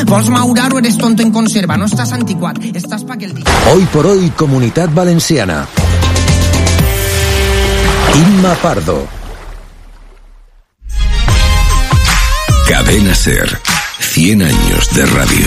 Vols maurar o eres tonto en conserva? No estàs antiquat, estàs pa que el dia. Hoy por hoy, Comunitat Valenciana. Inma Pardo. Cadena SER. 100 años de radio.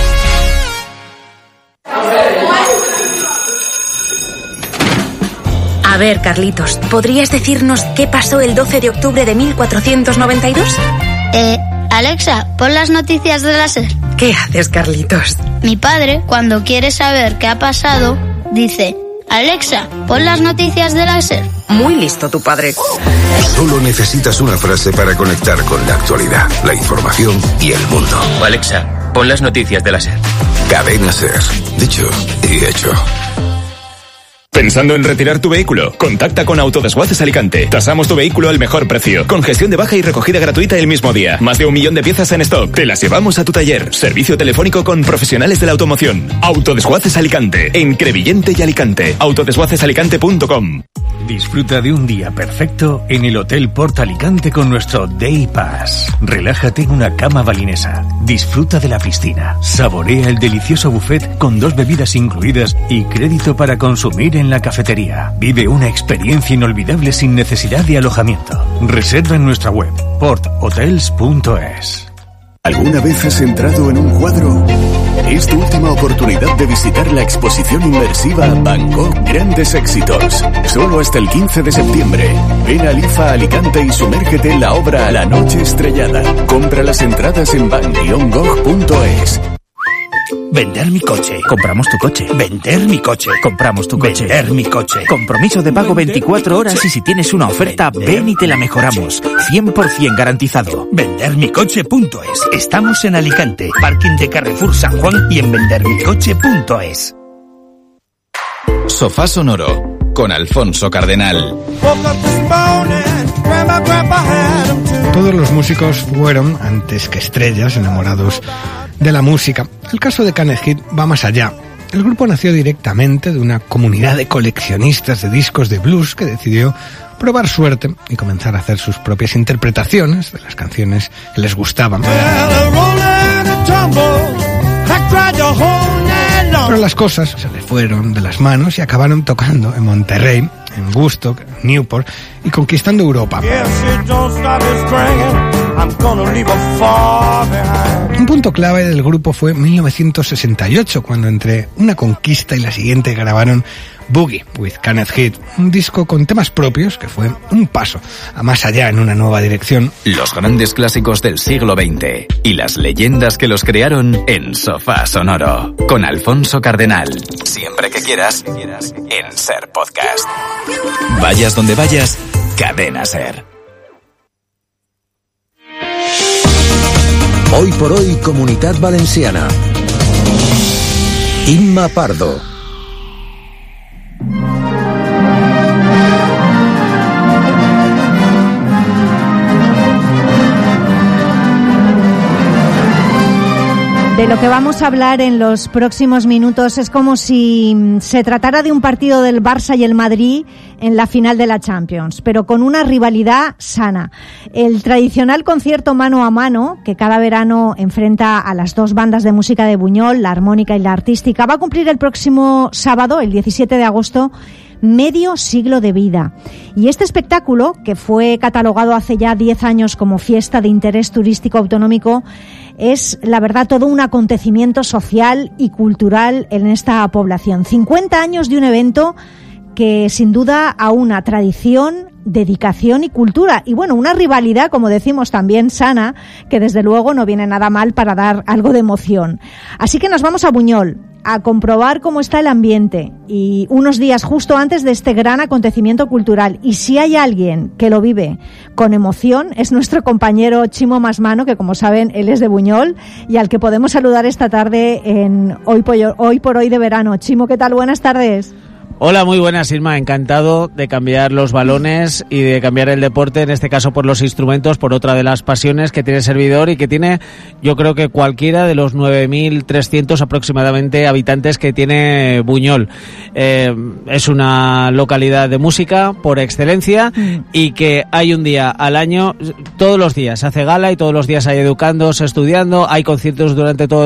A ver, Carlitos, ¿podrías decirnos qué pasó el 12 de octubre de 1492? Alexa, pon las noticias de la SER. ¿Qué haces, Carlitos? Mi padre, cuando quiere saber qué ha pasado, dice: Alexa, pon las noticias de la SER. Muy listo tu padre. Solo necesitas una frase para conectar con la actualidad, la información y el mundo. Alexa, pon las noticias de la SER. Cadena SER. Dicho y hecho. ¿Pensando en retirar tu vehículo? Contacta con Autodesguaces Alicante. Tasamos tu vehículo al mejor precio, con gestión de baja y recogida gratuita el mismo día. Más de 1 millón de piezas en stock. Te las llevamos a tu taller. Servicio telefónico con profesionales de la automoción. Autodesguaces Alicante, en Crevillente y Alicante. Autodesguacesalicante.com. Disfruta de un día perfecto en el Hotel Port Alicante con nuestro Day Pass. Relájate en una cama balinesa. Disfruta de la piscina. Saborea el delicioso buffet con 2 bebidas incluidas y crédito para consumir en la cafetería. Vive una experiencia inolvidable sin necesidad de alojamiento. Reserva en nuestra web porthotels.es. ¿Alguna vez has entrado en un cuadro? Es tu última oportunidad de visitar la exposición inmersiva Van Gogh Grandes Éxitos. Solo hasta el 15 de septiembre. Ven a IFA Alicante y sumérgete en la obra La Noche Estrellada. Compra las entradas en van-gogh.es. Vender mi coche. Compramos tu coche. Vender mi coche. Compramos tu coche. Vender mi coche. Compromiso de pago 24 horas y si tienes una oferta, ven y te la mejoramos. 100% garantizado. Vendermicoche.es. Estamos en Alicante, parking de Carrefour San Juan y en vendermicoche.es. Sofá Sonoro con Alfonso Cardenal. Todos los músicos fueron, antes que estrellas, enamorados de la música. El caso de Kenneth Heath va más allá. El grupo nació directamente de una comunidad de coleccionistas de discos de blues que decidió probar suerte y comenzar a hacer sus propias interpretaciones de las canciones que les gustaban. Pero las cosas se le fueron de las manos y acabaron tocando en Monterrey, en Woodstock, Newport y conquistando Europa. Un punto clave del grupo fue 1968, cuando entre una conquista y la siguiente grabaron Boogie with Kenneth Heath, un disco con temas propios que fue un paso a más allá en una nueva dirección. Los grandes clásicos del siglo XX y las leyendas que los crearon en Sofá Sonoro con Alfonso Cardenal. Siempre que quieras, en SER Podcast. Vayas donde vayas, Cadena SER. Hoy por hoy, Comunitat Valenciana. Inma Pardo. De lo que vamos a hablar en los próximos minutos es como si se tratara de un partido del Barça y el Madrid en la final de la Champions, pero con una rivalidad sana. El tradicional concierto mano a mano, que cada verano enfrenta a las 2 bandas de música de Buñol, la armónica y la artística, va a cumplir el próximo sábado, el 17 de agosto, medio siglo de vida. Y este espectáculo, que fue catalogado hace ya 10 años como fiesta de interés turístico autonómico, es, la verdad, todo un acontecimiento social y cultural en esta población. 50 años de un evento que, sin duda, aúna tradición, dedicación y cultura. Y bueno, una rivalidad, como decimos, también sana, que desde luego no viene nada mal para dar algo de emoción. Así que nos vamos a Buñol a comprobar cómo está el ambiente y unos días justo antes de este gran acontecimiento cultural. Y si hay alguien que lo vive con emoción, es nuestro compañero Chimo Masmano, que como saben, él es de Buñol y al que podemos saludar esta tarde en Hoy por Hoy de verano. Chimo, ¿qué tal? Buenas tardes. Hola, muy buenas, Irma. Encantado de cambiar los balones y de cambiar el deporte, en este caso por los instrumentos, por otra de las pasiones que tiene el servidor y que tiene, yo creo que cualquiera de los 9.300 aproximadamente habitantes que tiene Buñol. Es una localidad de música por excelencia y que hay un día al año, todos los días se hace gala y todos los días hay educandos, estudiando, hay conciertos durante todo